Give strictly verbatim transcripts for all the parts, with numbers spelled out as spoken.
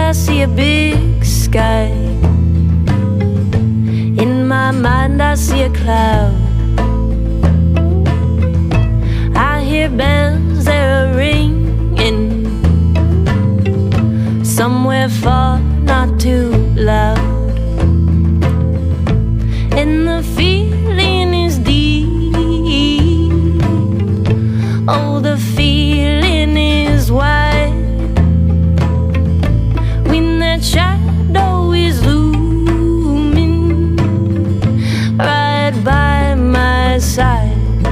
I see a big sky. In my mind I see a cloud. I hear bells, they're ringing somewhere far, not too loud. And the feeling is deep. Oh, the feeling is wide. When that shadow is looming right by my side.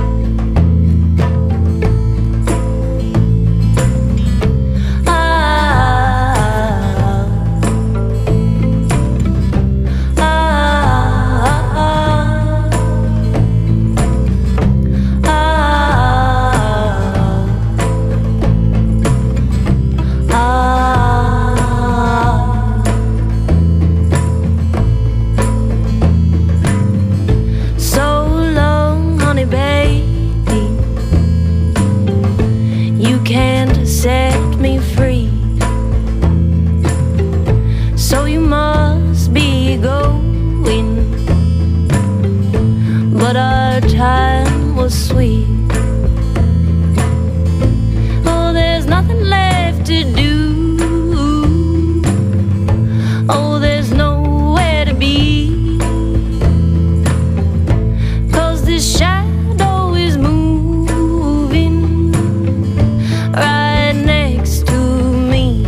Sweet. Oh, there's nothing left to do. Oh, there's nowhere to be. 'Cause this shadow is moving right next to me.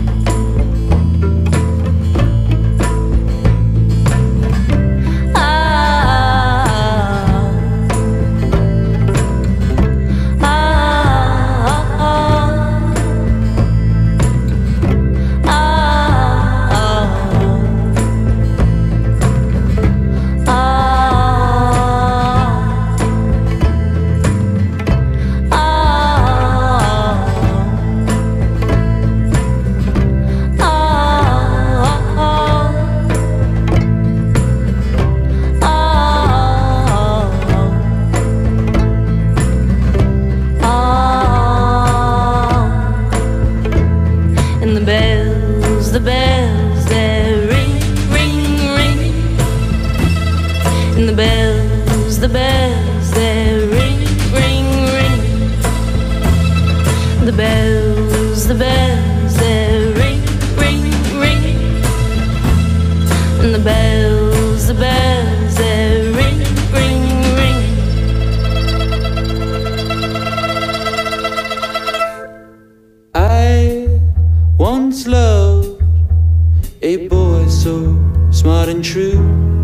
The bells, they ring, ring, ring. And the bells, the bells, they ring, ring, ring. The bells, the bells, they ring, ring, ring. And the bells, the bells, they ring, ring, ring. I once loved a boy so smart and true.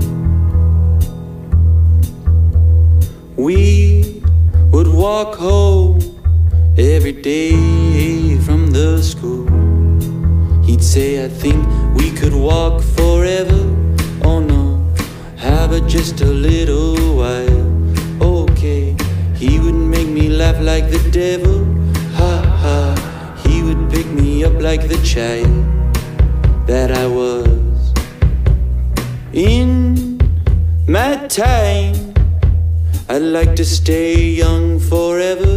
We would walk home every day from the school. He'd say, I think we could walk forever. Oh no, how about just a little while? Okay, he would make me laugh like the devil. Ha ha, he would pick me up like the child that I was. In my time, I'd like to stay young forever,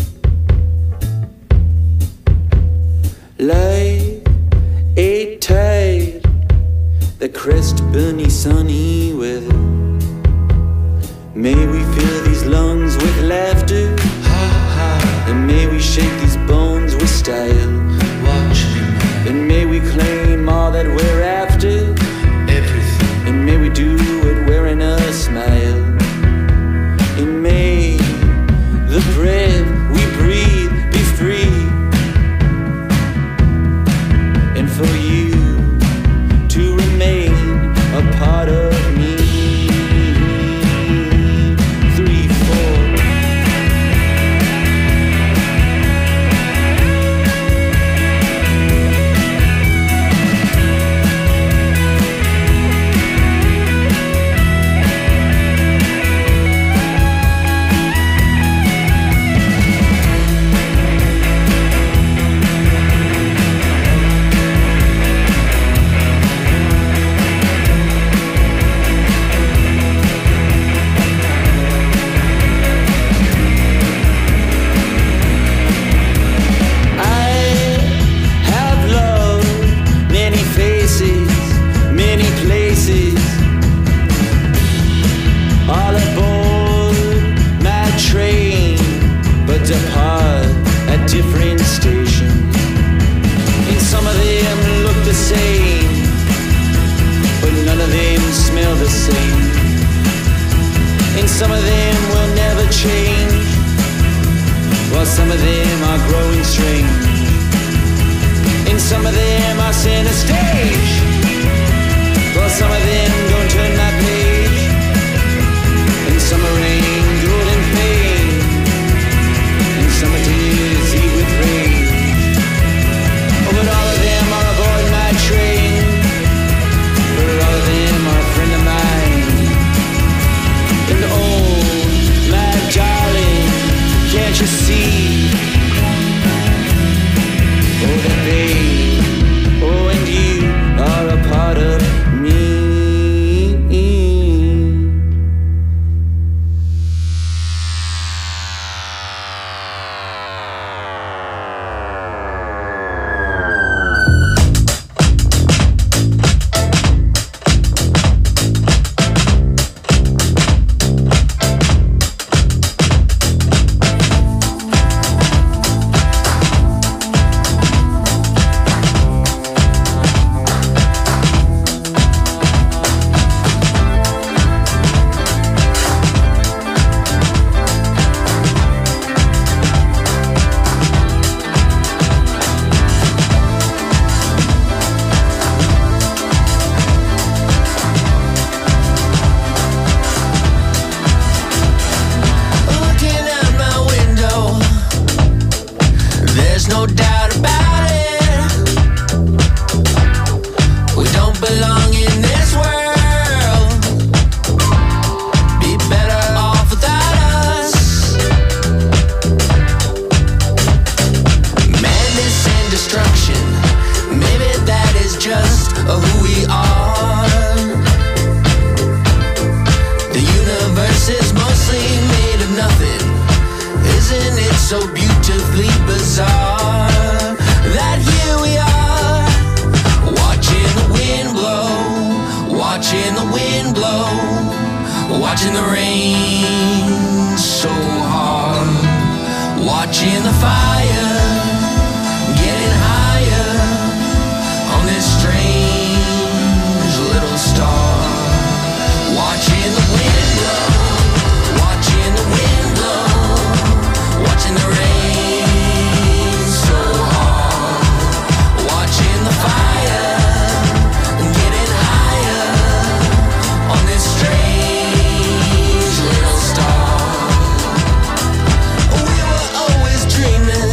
like a tide that crest beneath sunny weather. May we fill these lungs with laughter, ha ha, and may we shake these bones with style. Watch me, and may we claim all that we're after, everything, and may we do it wearing a smile. And may the breath we breathe be free, and for you to remain a part of me. Three, four. some of them will never change, while some of them are growing strange. And some of them are center stage, while some of them don't turn my page. And some are rain, good and pain, and some are tears, heat with rain. Oh, but all of them are aboard my train, for all of them are a friend of mine. And oh, my darling, can't you see? Oh, that they, oh, and you are a part of me. Dreaming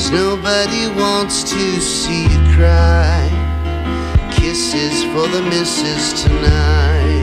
'cause nobody wants to see you cry. Kisses for the missus tonight.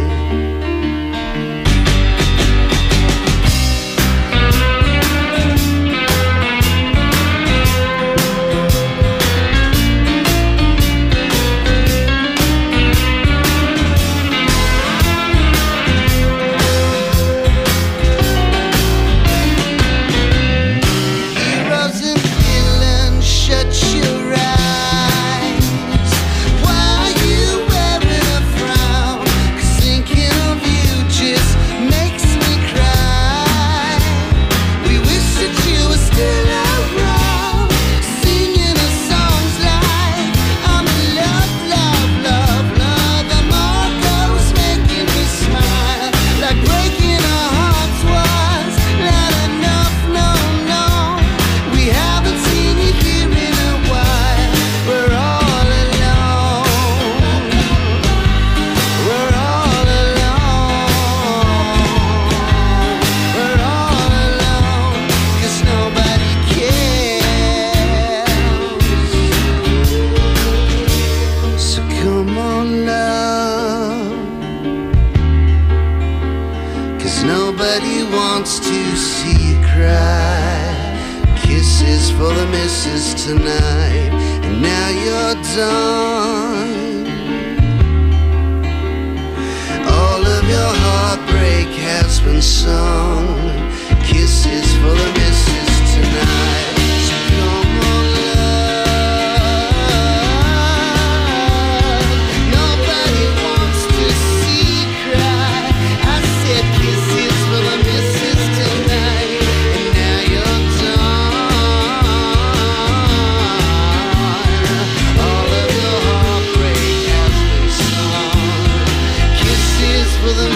Tonight, and now you're done. All of your heartbreak has been sung. Kisses for the missus tonight. So come on, love. Nobody wants to see you cry. I said kisses for the missus tonight, and now you're done. For the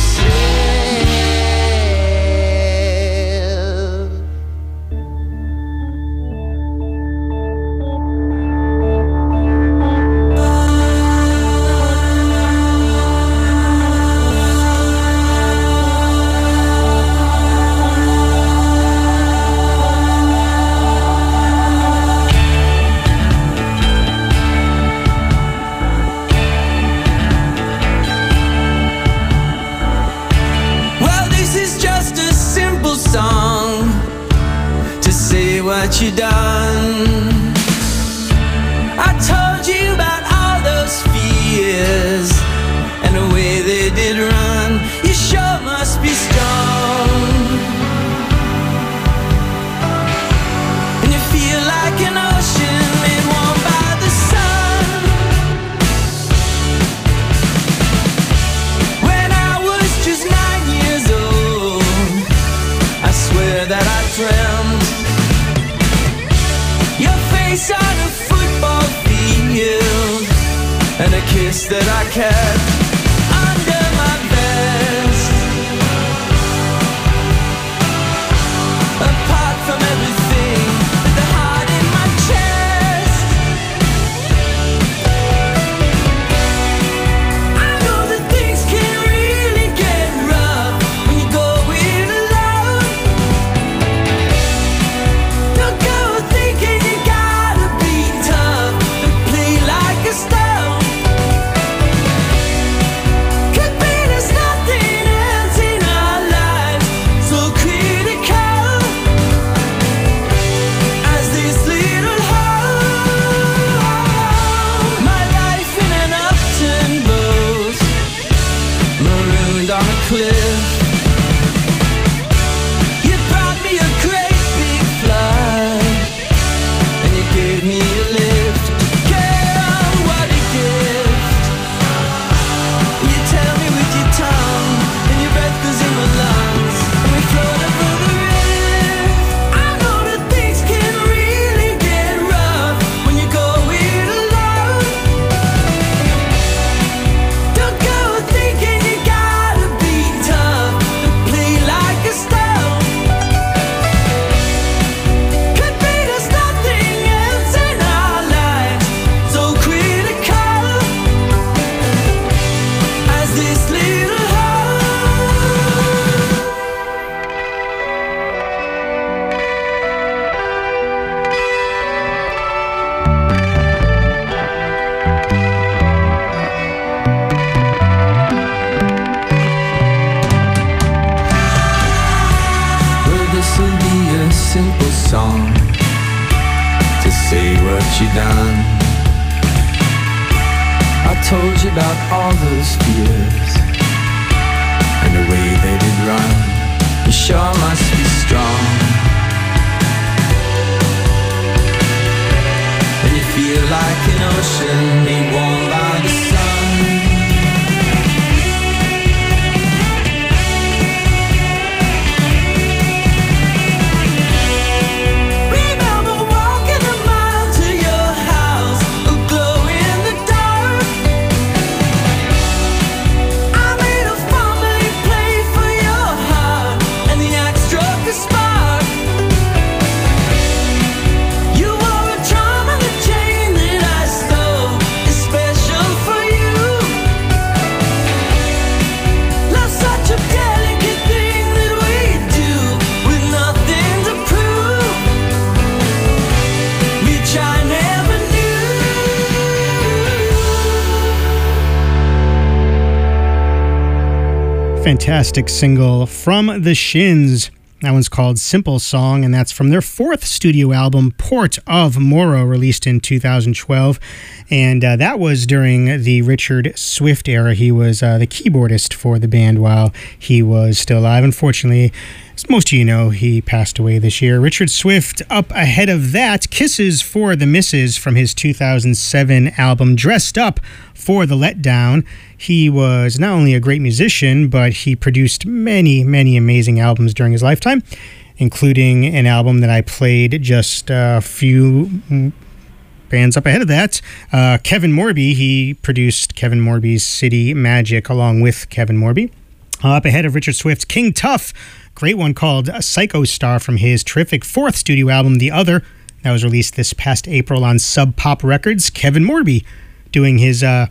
what you done. I told you about all those fears and the way they did run. You sure must be strong, and you feel like an ocean made warm by the sun. When I was just nine years old, I swear that I dreamt on a football field, and a kiss that I kept under my vest. Apart from everything, the heart in my chest. I know that things can really get rough when you go it alone. Don't go thinking you got tough and play like a stone. simple song to say what you done. I told you about all those fears and the way they did run. You sure must be strong. And you feel like an ocean made warm by the sun. Fantastic single from the Shins. That one's called Simple Song, and that's from their fourth studio album, Port of Morrow, released in two thousand twelve. And uh, that was during the Richard Swift era. He was uh, the keyboardist for the band while he was still alive. Unfortunately, as most of you know, he passed away this year. Richard Swift, up ahead of that, Kisses for the Misses from his two thousand seven album, Dressed Up for the Letdown. He was not only a great musician, but he produced many, many amazing albums during his lifetime, including an album that I played just a few bands up ahead of that. Uh, Kevin Morby, he produced Kevin Morby's City Magic along with Kevin Morby. Uh, up ahead of Richard Swift's King Tuff, great one called Psycho Star from his terrific fourth studio album, The Other, that was released this past April on Sub Pop Records. Kevin Morby doing his uh,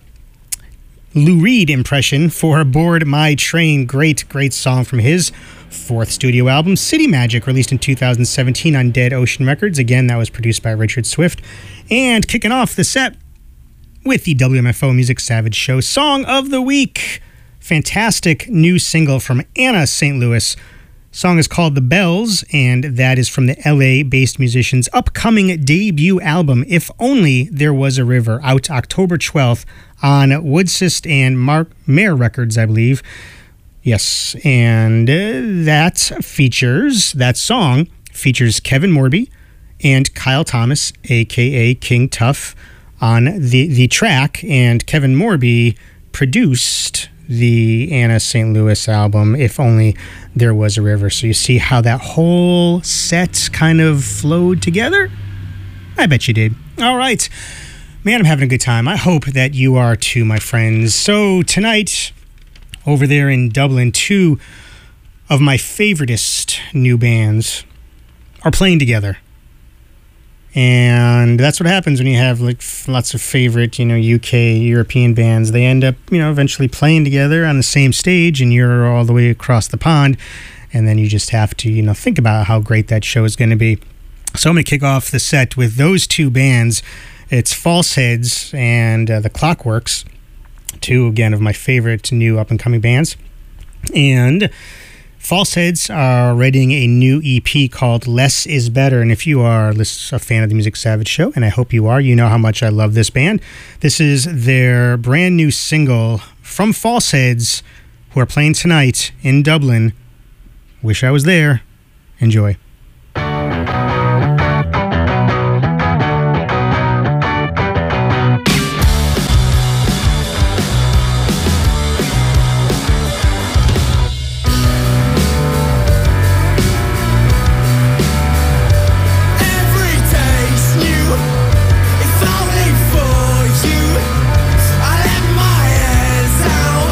Lou Reed impression for Board My Train. Great, great song from his fourth studio album, City Magic, released in two thousand seventeen on Dead Ocean Records. Again, that was produced by Richard Swift. And kicking off the set with the W M F O Music Savage Show Song of the Week. Fantastic new single from Anna Saint Louis. Song is called The Bells, and that is from the L A-based musician's upcoming debut album, If Only There Was a River, out October twelfth on Woodsist and Mark Mayer Records, I believe. Yes, and uh, that features, that song features Kevin Morby and Kyle Thomas, a k a. King Tuff, on the, the track, and Kevin Morby produced the Anna Saint Louis album, If Only There Was a River. So you see how that whole set kind of flowed together? I bet you did. All right. Man, I'm having a good time. I hope that you are too, my friends. So tonight, over there in Dublin, two of my favoritist new bands are playing together. And that's what happens when you have like lots of favorite, you know, U K, European bands. They end up, you know, eventually playing together on the same stage, and you're all the way across the pond. And then you just have to, you know, think about how great that show is going to be. So I'm going to kick off the set with those two bands. It's Falseheads and uh, The Clockworks, two, again, of my favorite new up-and-coming bands. And Falseheads are writing a new E P called Less is Better. And if you are a fan of the Music Savage Show, and I hope you are, you know how much I love this band. This is their brand new single from Falseheads, who are playing tonight in Dublin. Wish I was there. Enjoy.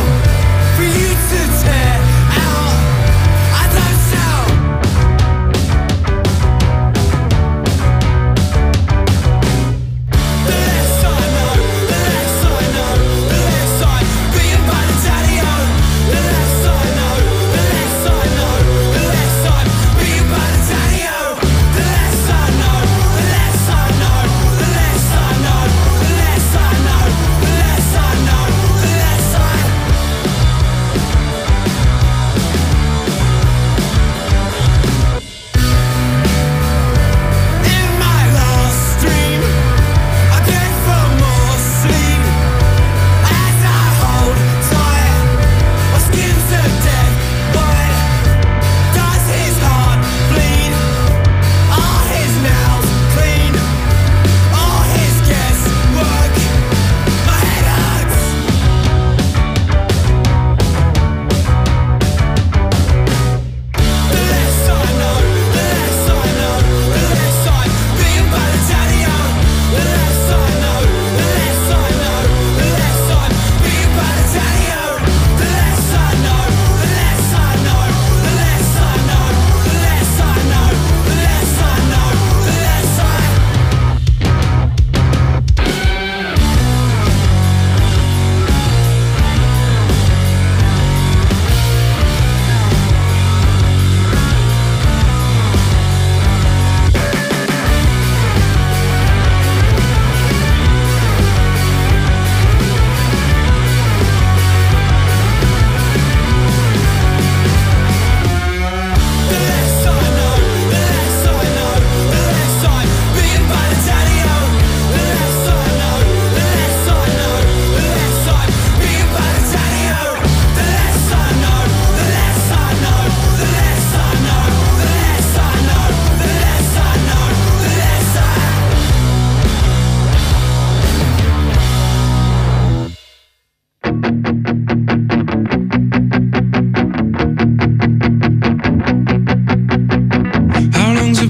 For you to tear out, I don't shout.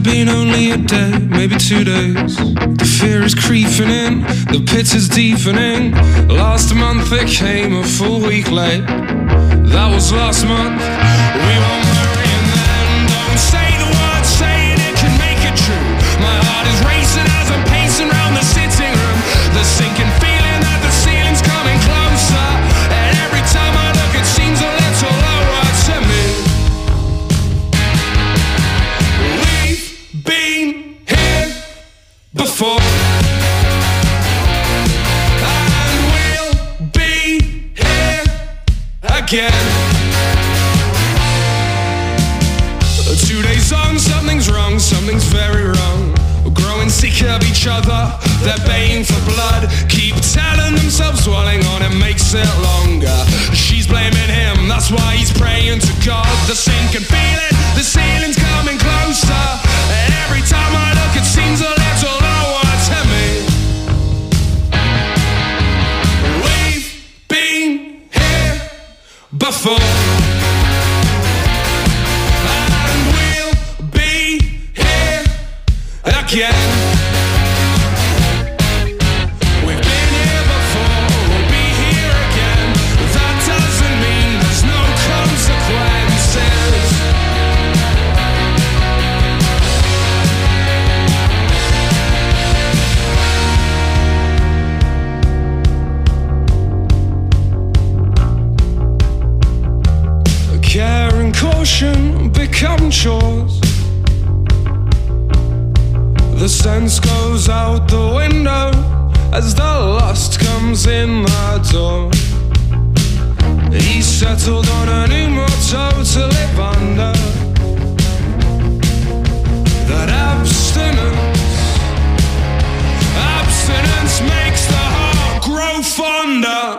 been only a day, maybe two days. The fear is creeping in, the pit is deepening. Last month it came a full week late. That was last month. We were marrying then. Don't say the word, saying it can make it true. My heart is racing as I'm pacing round the sitting room. The sinking feeling that the ceiling's coming closer, and every time I look it seems a little lower to me. We've been here before, and we'll be here again. Two days on, something's wrong, something's very wrong. We're growing sick of each other, they're baying for blood. Keep telling themselves dwelling on it makes it longer. She's blaming him, that's why he's praying to God. The sinking feeling, the ceiling's coming closer, and every time I look it seems a little lower to me. We've been here before, and we'll be here again. We've been here before, we'll be here again. That doesn't mean there's no consequences. Care and caution become chores. The sense goes out the window as the lust comes in the door. He settled on a new motto to live under, that abstinence, abstinence makes the heart grow fonder.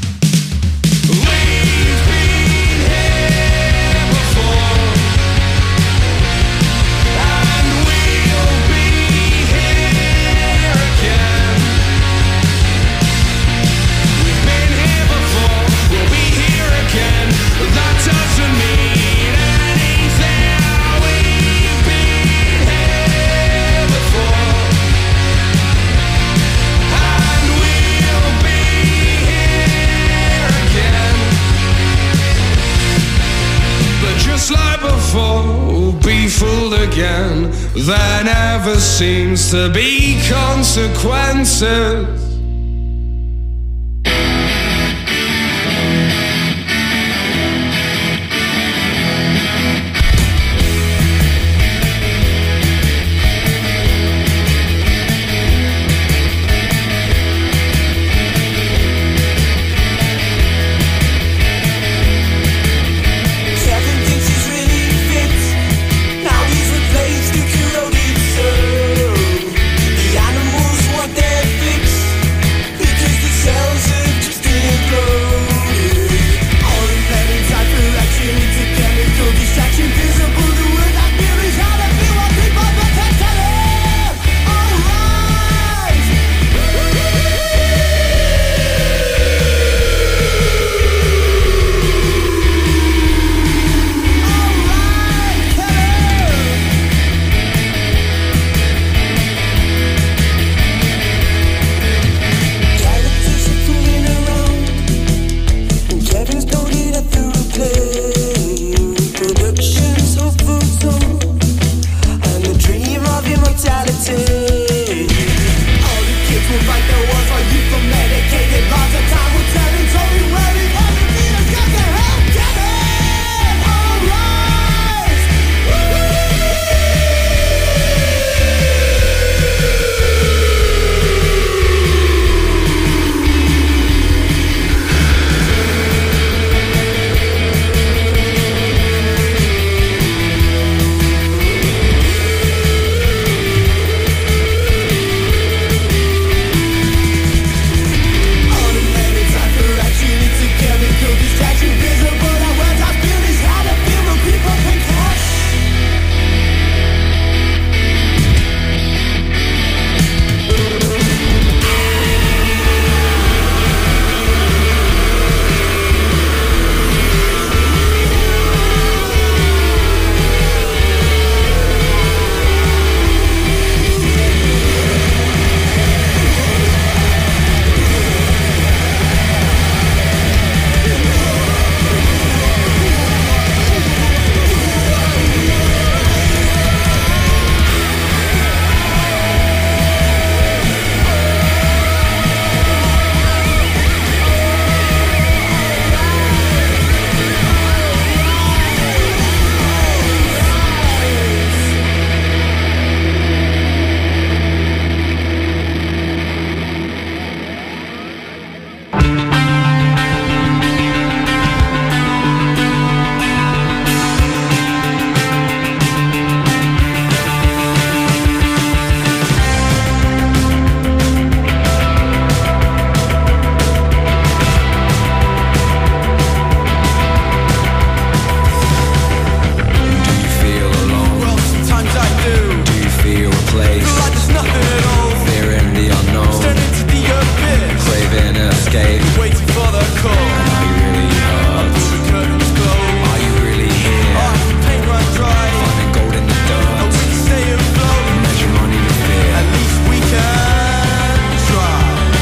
Just like before, we'll be fooled again. There never seems to be consequences. The animals want their fix. place. Like there's nothing at all. Fear in the unknown. Stand into the abyss. Craving escape. Waiting for the call. And are you really hurt? Until the curtains close. Are you really here? Oh, paint run dry. Finding gold in the dirt. Oh, we can stay afloat. Measure money with fear. At least we can try.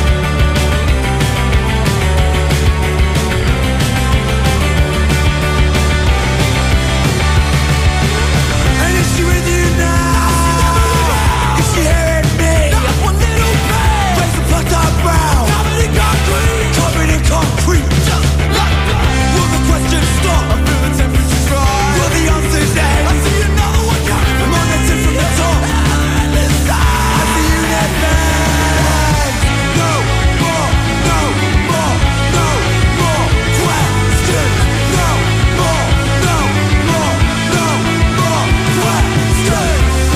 And is she with you now? Is she hearing me? Not one little bit. Raise the plucked up brow. Covered in concrete. Covered in concrete. Just like that. Will the question stop? I feel the temperature rise. Will the answers end? I see another one coming. The momentum from the top. And inside. I see you net bang. No more, no more, no more questions. No more, no more, no more questions.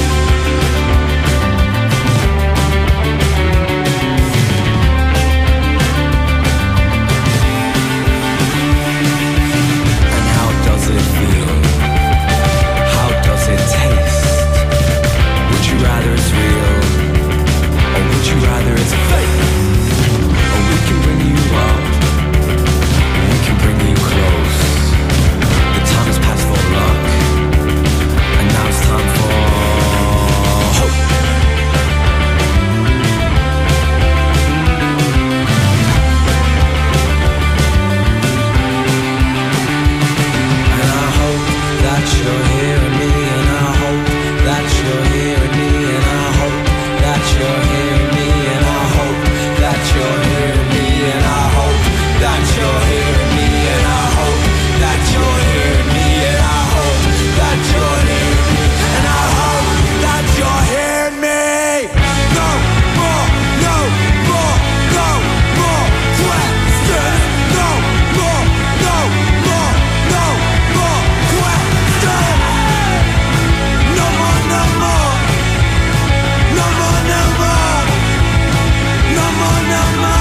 And how does it feel? How does it taste? Would you rather it's real? Or would you rather it's fake? Or we can bring you up. We can bring you close. The time has passed for luck. And now it's time for hope. And I hope that you're hearing me. And I hope that you're hearing me. And I hope that you're hearing me. And I hope that you're hearing me. And I hope that you're hearing me. And I hope that you're hearing me. And I hope that you're hearing me. And I hope that you're hearing me. No more, no more, no more questions. No more, no more, no more questions. No more, no more. No more, no more. No more, no more.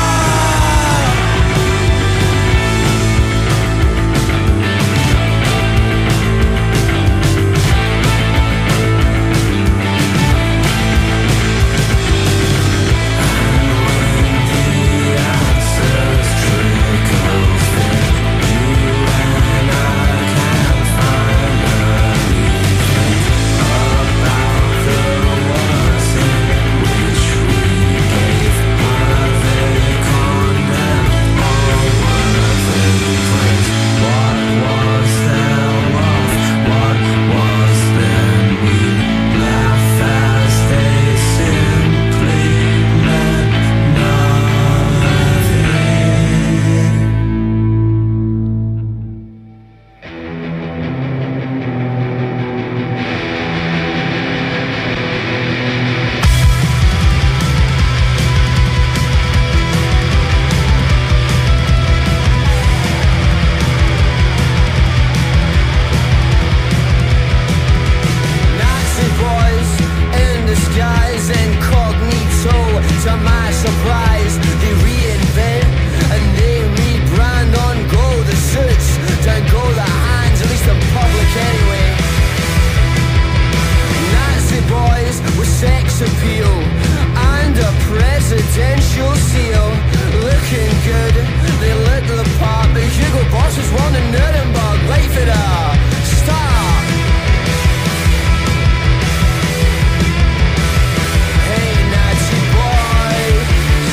Nazi boys in disguise, incognito. To my surprise, they reinvent and they rebrand on go the suits, down go the hands, at least in public anyway. Nazi boys with sex appeal and a presidential seal, looking good. They lit the part, but Hugo Boss was won in Nuremberg. Wait for the start. Hey, Nazi boys.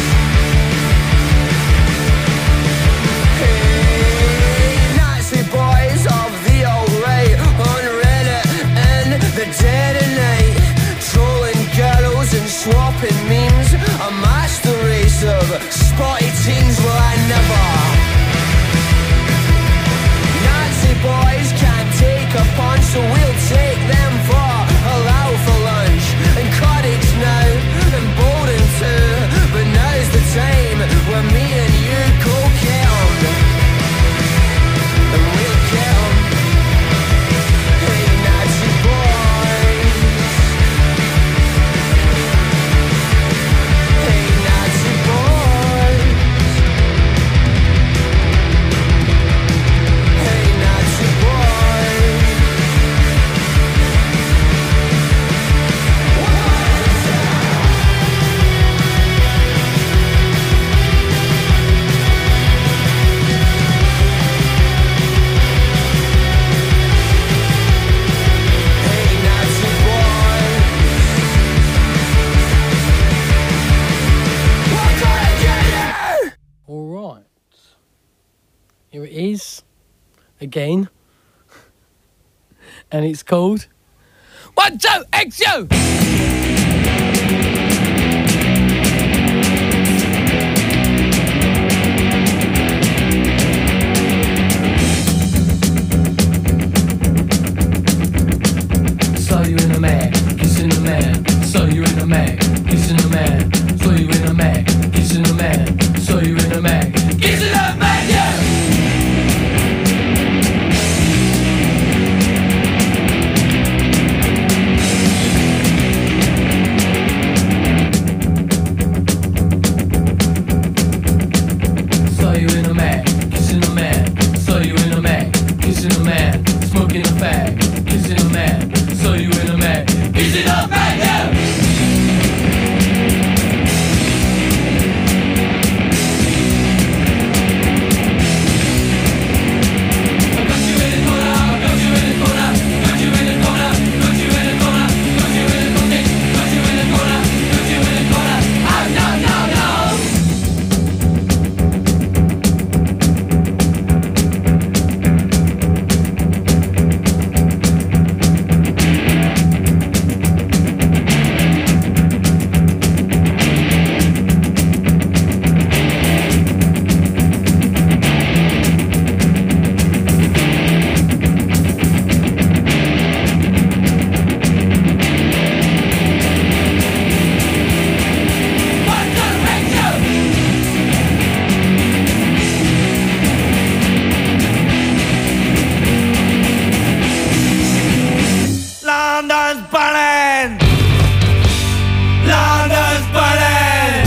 Hey, Nazi boys of the old right, on Reddit and the dead of night, trolling girls and swapping memes, a master race of spotty teens. Well, I Days again, and it's called One Two X U. Saw you in a mag, kissing a man. Saw you in a mag, kissing a man. Saw you in a mag, kissing a man. Saw you in a mag, kissing a man, yeah. Saw you in a mag, kissing a man. Saw you in a mag, kissing a man. Smoking a fag, kissing a man. Saw you in a mag, kissing a man, yeah. London's burning! London's burning!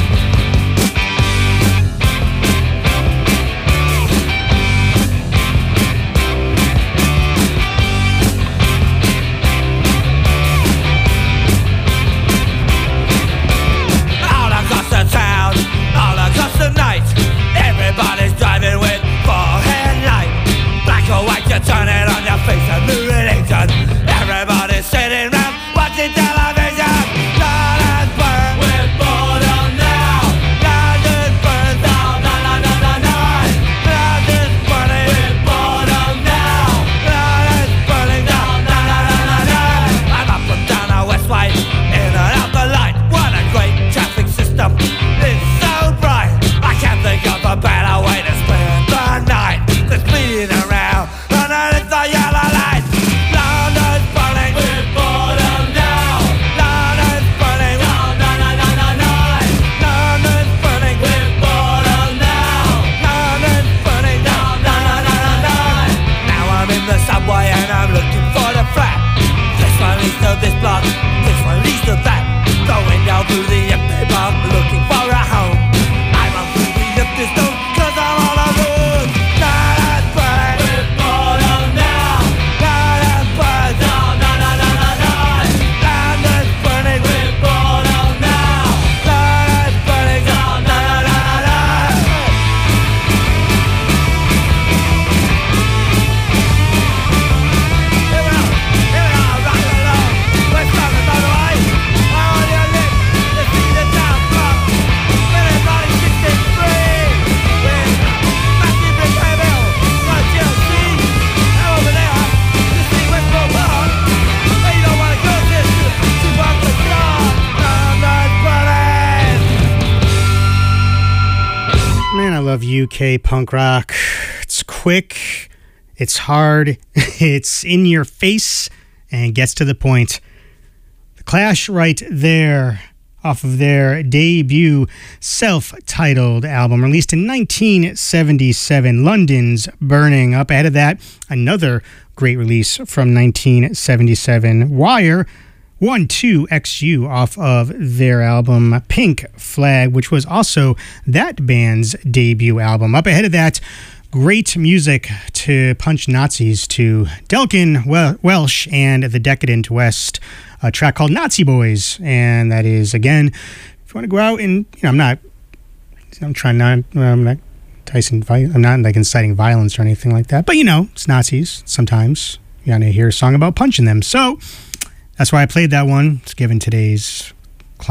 All across the town, all across the night, everybody's driving with forehead light. Black or white, you turn it on your face and new religion. Everybody's sitting round watching television. London's burn. We're bored on now. London's burn. Down, down, down, down, down, down. London's burning. We're bored on now. London's burning. Down, down, down, down, down, down. I'm up and down the Westway, in and out the light. What a great traffic system. It's so bright. I can't think of a better way to spend the night. The speeding around underneath the yellow light. London's burning. We're bored of now. London's burning. Down, down, down, down, down, down. London's burning. We're bored of now. London's burning. Down, down, down, down, down, down. Now I'm in the subway and I'm looking for the flat. This one leads to this block. This one leads to that. Going down through the empty block, looking for a home. I run through the empty stone, cause I'm all alone. London's burning. We're bored of now. London's burning. Down, down, down, down, down, down. London's burning. We're bored of now. London's burning. Down, down, down, down, down, down. Here we are, here we are, rock along. We're starting by the way. On your lips, you see the town clock. Everybody sixty-three. With massive revival. Got Chelsea. And over there, you see Westbrook Park. Hey, you don't want to go there to two bucks a car. London's burning. Man, I love U K punk rock. It's quick, it's hard, it's in your face, and gets to the point. The Clash right there, off of their debut self-titled album, released in nineteen seventy-seven, London's Burning. Up ahead of that, another great release from nineteen seventy-seven, Wire, one two X U, off of their album Pink Flag, which was also that band's debut album. Up ahead of that, great music to punch Nazis to Delkin Wel- Welsh and the Decadent West, a track called Nazi Boys. And that is, again, if you want to go out and, you know, I'm not, I'm trying not, I'm not enticing, I'm not like inciting violence or anything like that, but you know, it's Nazis. Sometimes you want to hear a song about punching them. So that's why I played that one. It's given today's climate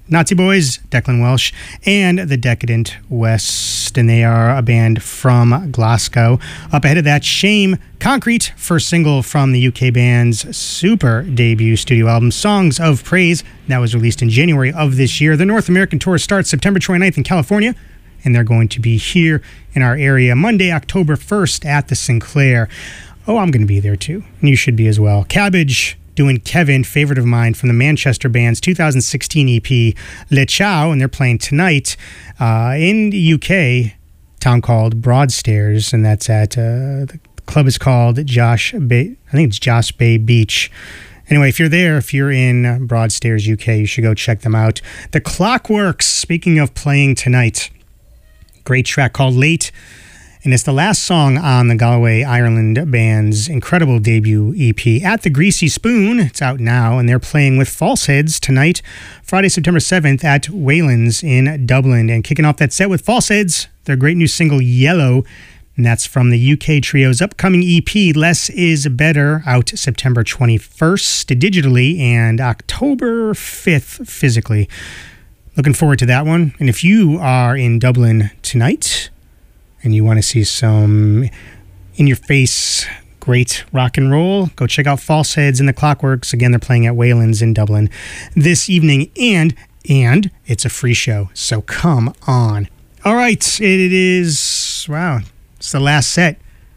Nazi Boys, Declan Welsh, and the Decadent West, and they are a band from Glasgow. Up ahead of that, Shame, Concrete, first single from the U K band's super debut studio album, Songs of Praise. That was released in January of this year. The North American tour starts September twenty-ninth in California, and they're going to be here in our area Monday, October first at the Sinclair. Oh, I'm going to be there too, and you should be as well. Cabbage doing Kevin, favorite of mine, from the Manchester band's two thousand sixteen E P Le Ciao, and they're playing tonight uh, in the U K, town called Broadstairs, and that's at uh, the club is called Josh Bay. I think it's Josh Bay Beach. Anyway, if you're there, if you're in Broadstairs, U K, you should go check them out. The Clockworks, speaking of playing tonight, great track called Late. And it's the last song on the Galway, Ireland band's incredible debut E P, At the Greasy Spoon. It's out now, and they're playing with Falseheads tonight, Friday, September seventh, at Waylands in Dublin. And kicking off that set with Falseheads, their great new single, Yellow, and that's from the U K trio's upcoming E P, Less is Better, out September twenty-first digitally and October fifth physically. Looking forward to that one. And if you are in Dublin tonight and you want to see some in-your-face great rock and roll, go check out Falseheads and the Clockworks. Again, they're playing at Waylands in Dublin this evening, and and it's a free show, so come on. All right, it is, wow, it's the last set.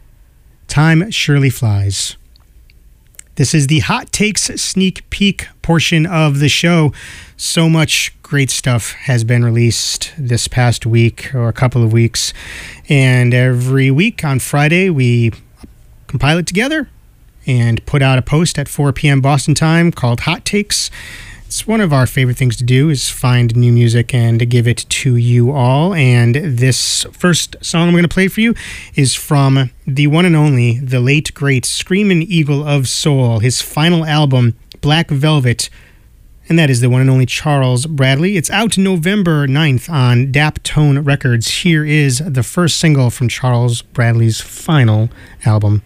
Time surely flies. This is the Hot Takes sneak peek portion of the show. So much great stuff has been released this past week or a couple of weeks. And every week on Friday, we compile it together and put out a post at four p.m. Boston time called Hot Takes. It's one of our favorite things to do, is find new music and to give it to you all. And this first song I'm going to play for you is from the one and only, the late, great Screamin' Eagle of Soul, his final album, Black Velvet. And that is the one and only Charles Bradley. It's out November ninth on Daptone Records. Here is the first single from Charles Bradley's final album.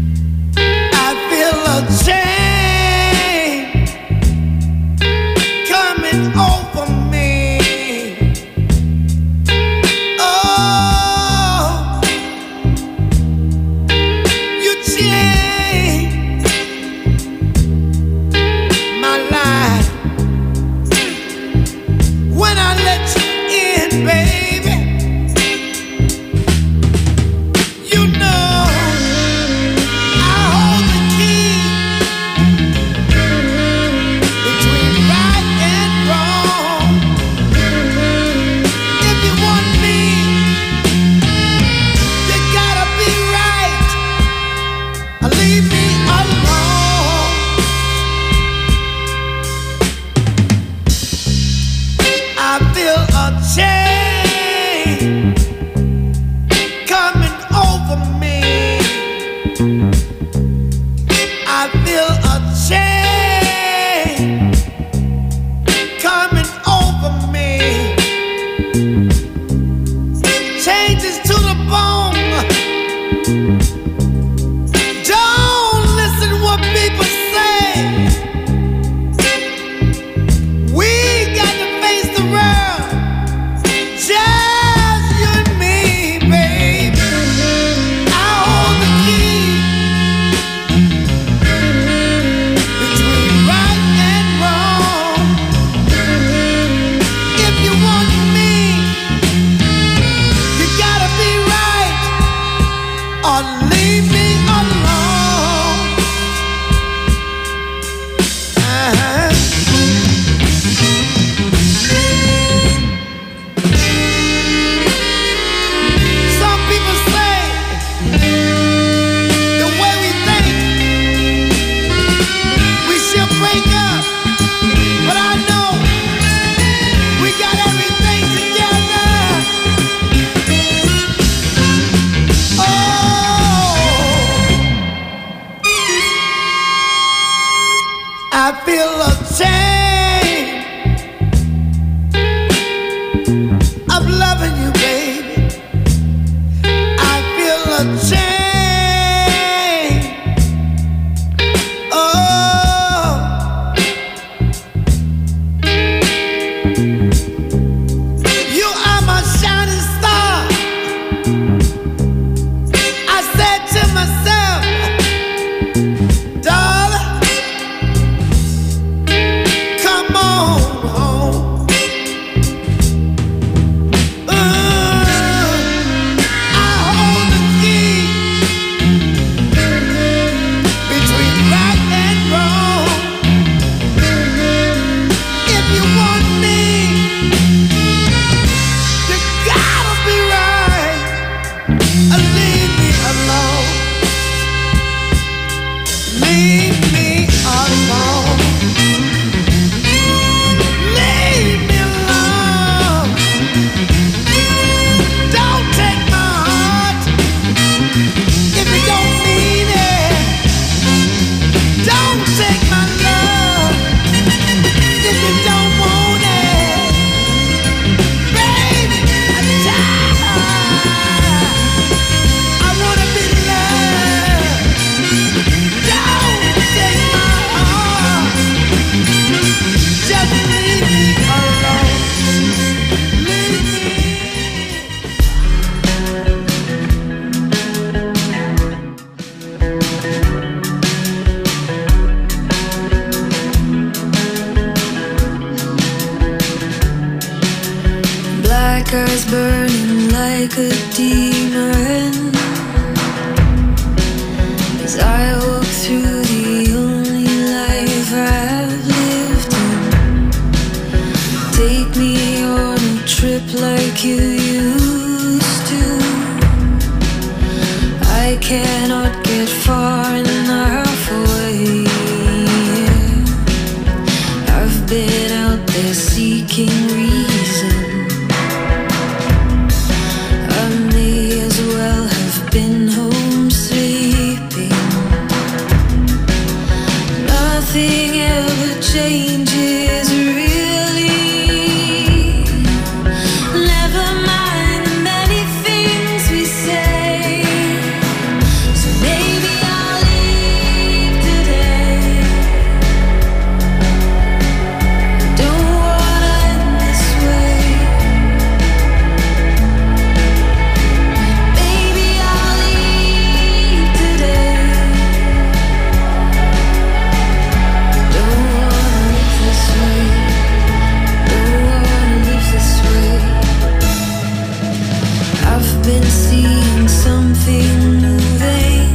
Come never change. Oh, you are my shining star. I said to myself, darling, come on home. Uh, I hold the key between right and wrong. If you want me, you gotta be right. Uh, Leave me alone. Leave me alone. Leave me alone. Don't take my heart if you don't mean it. Don't take my love if you don't want it. Baby, I'm tired. I wanna be loved. Don't take my heart. Just leave me alone. Leave me. Black eyes burning like a demon as I walk through the only life I've lived in. Take me on a trip like you used to. I cannot get far enough away. I've been out there seeking reason. I may as well have been home sleeping. Nothing ever changes really. Never mind the many things we say. So maybe I'll leave today. Don't wanna end this way. Maybe I'll leave today. Don't wanna live this way. Don't wanna live this way. I've been seeing something moving.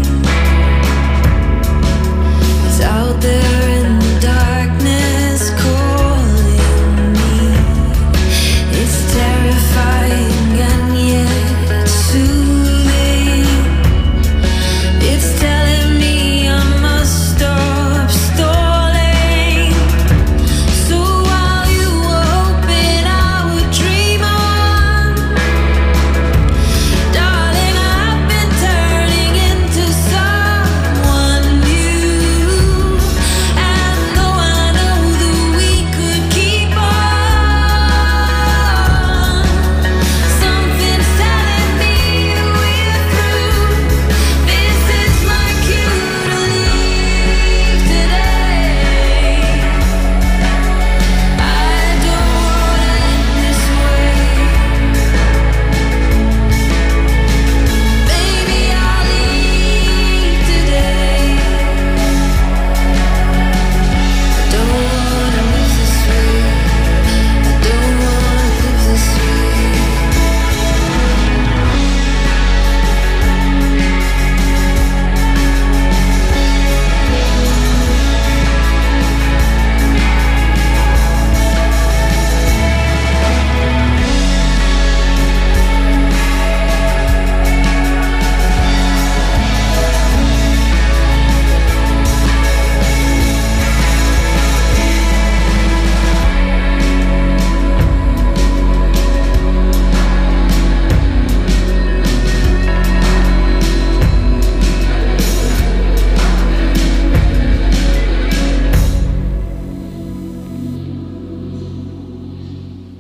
It's out there in the darkness calling me. It's terrifying and yet soothing. It's telling me I must stop stalling. So while you were hoping I would dream on, darling, I've been turning into someone new. And though I know that we could keep on, something's telling me we're through. This is my cue to leave today. I don't wanna end this way. Maybe I'll leave today. I don't wanna live this way. I don't wanna live this way.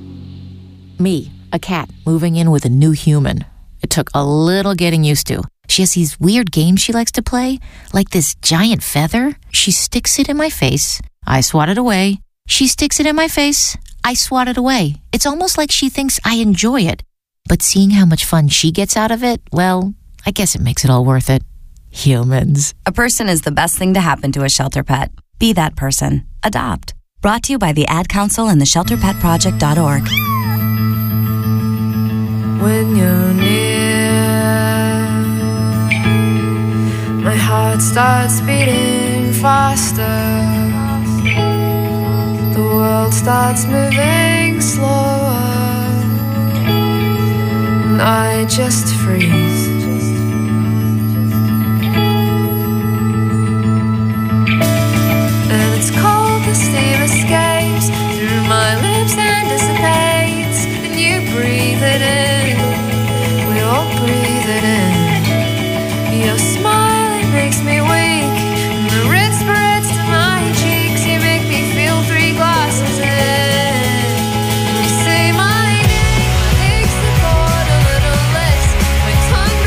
Me, a cat, moving in with a new human. It took a little getting used to. She has these weird games she likes to play, like this giant feather. She sticks it in my face. I swat it away. She sticks it in my face. I swat it away. It's almost like she thinks I enjoy it. But seeing how much fun she gets out of it, well, I guess it makes it all worth it. Humans. A person is the best thing to happen to a shelter pet. Be that person. Adopt. Brought to you by the Ad Council and the shelter pet project dot org. When you're near, my heart starts beating faster. The world starts moving slower, and I just freeze. And it's cold, the steam escapes through my lips and dissipates, and you breathe it in, we all breathe it in. Your smile, it makes me weak, and the red spreads to my cheeks. You make me feel three glasses in. You say my name, my legs support a little less. My tongue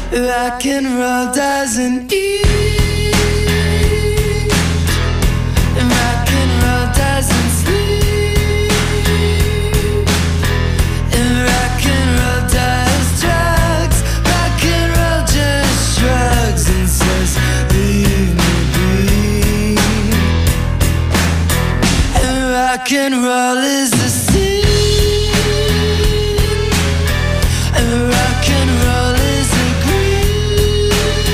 Rock and roll doesn't eat. Rock and roll doesn't sleep. And rock and roll does drugs. Rock and roll just shrugs and says, leave me be. And rock and roll is a sin. And rock and roll is a green.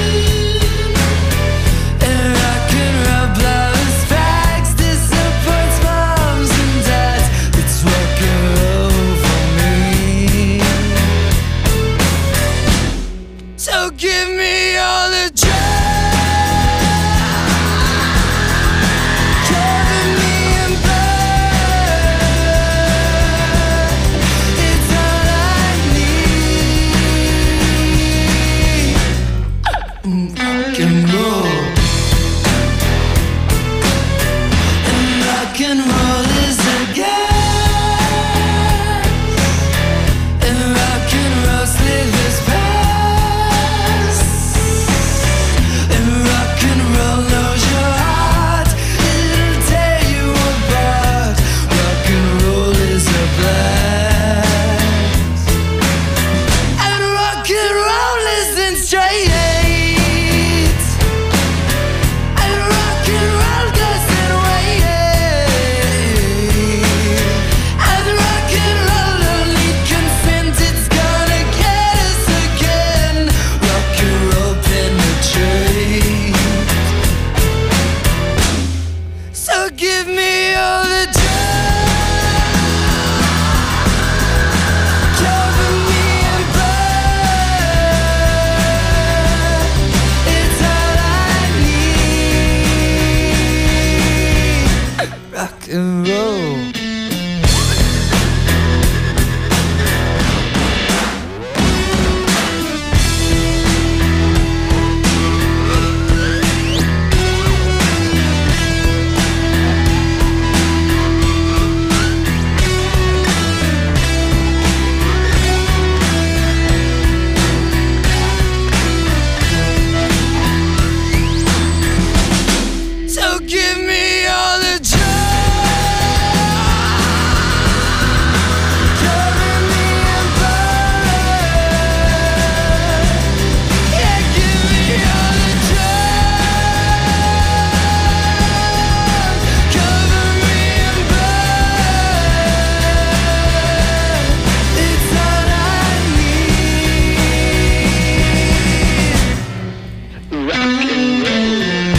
And rock and roll blows bags, disappoints moms and dads. It's rock and roll for me. So give me all the drugs. Cover me in blood. It's all I need. Rock and roll. And rock and roll is a gas. And rock and roll slithers past. And rock and roll knows your heart. It'll tear you apart. Rock and roll is a blast. And rock and roll isn't straight. And rock and roll doesn't wait. And rock and roll only consent. It's gonna get us again. Rock and roll penetrate. So give me all the drugs. Cover me in blood. It's all I need. Rock and roll. So give me all the drugs. Cover me in blood. Yeah, give me all the drugs. Cover me in blood. It's all I need. Rock and roll.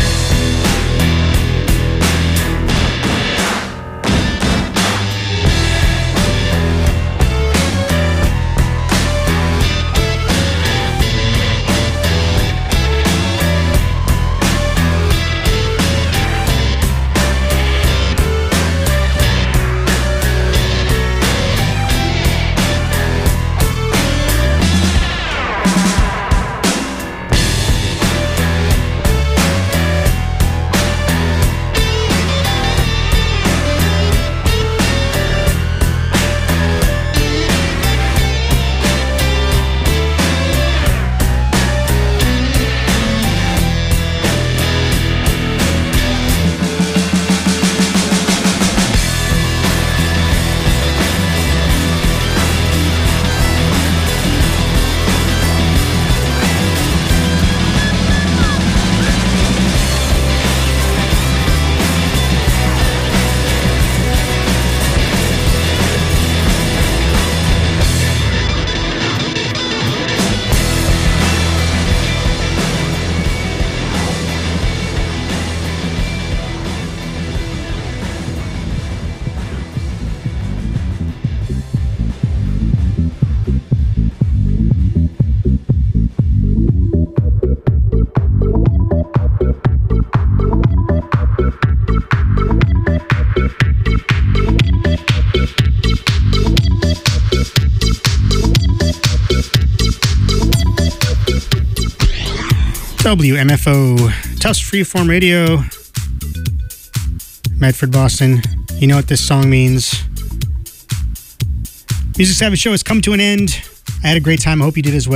W M F O, Tufts Freeform Radio, Medford, Boston. You know what this song means. Music Savage Show has come to an end. I had a great time. I hope you did as well.